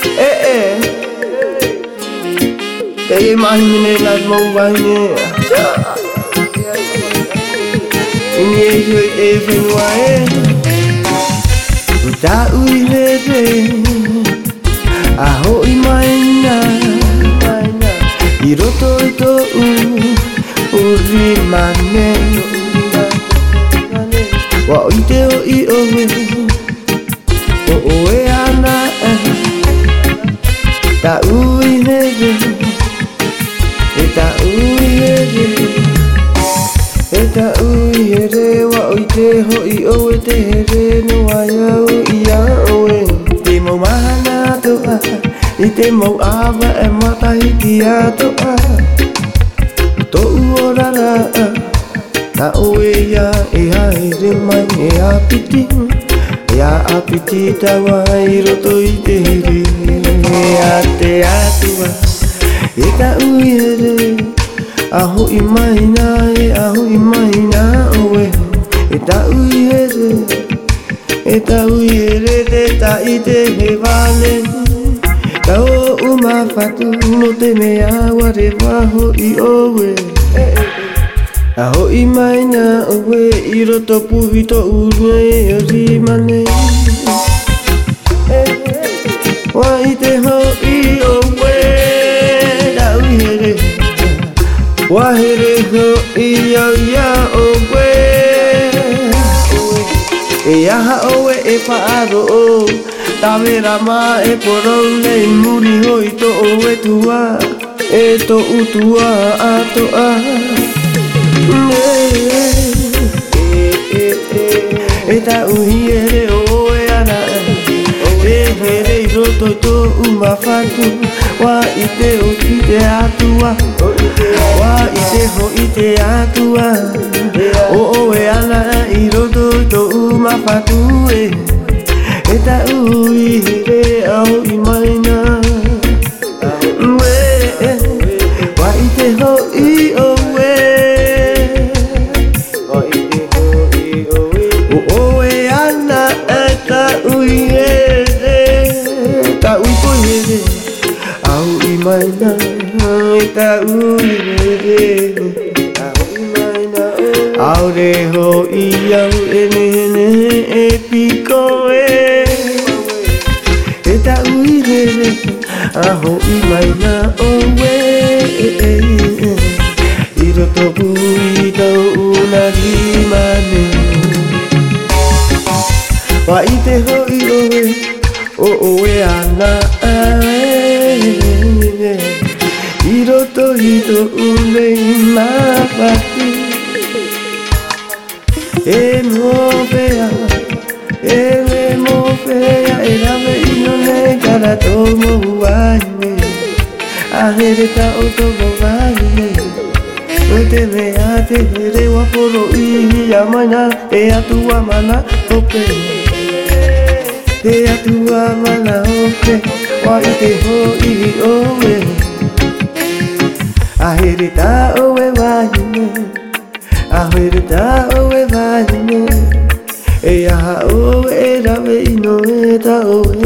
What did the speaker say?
Kaya mahimine las mau bahine Ini yoy efenwae Ta uilere Aho imaina Hiroto ito uri mane Wa oite o I owe O oe ana Ta uilere Eta uihere wa oite ho I oe te here no ayau ia oe Te mau mahana toa I te mau awa e matahiti a toa To uorara Na oe ia e haere mai e apiti E a apiti tawa I roto I te here E a te atua E ta uihere Aho I mahina e aho I mahina oe E ta uihere te ta I te he vale Ta o umawhatu no te mea ware waho I oe Aho I mahina oe I roto puhi to uru e o rimane Wa I te ho I oe Wahere ho ia ia owe E aha owe e whaaro o Tawera ma e porou nei muri hoi to owe tua E to utua atoa E ta uhi ere owe ana E here I roto to umawhatu Wa I te o ki te atua Wa I te ho I te atua O e ana I roto to umawhatu E ta ui here au I maina Wa I te ho I owe O e ana e ta ui here Ta ui po here Au I maina e ta ui here Au re ho I au e nene e piko e E ta ui here Aho I maina owe I roto pui tau unari mane Wa I te ho I owe O oe ana I roto I to unei mawhatu E mo pea E rawe ino nei kara tō mo waine A here ta o tō mo waine O te mea te here waporo I a maina E atua mana hope Te atua mana hope Wa I te ho I owe A here ta owe waine A here ta owe waine E aha owe e rawe ino e ta owe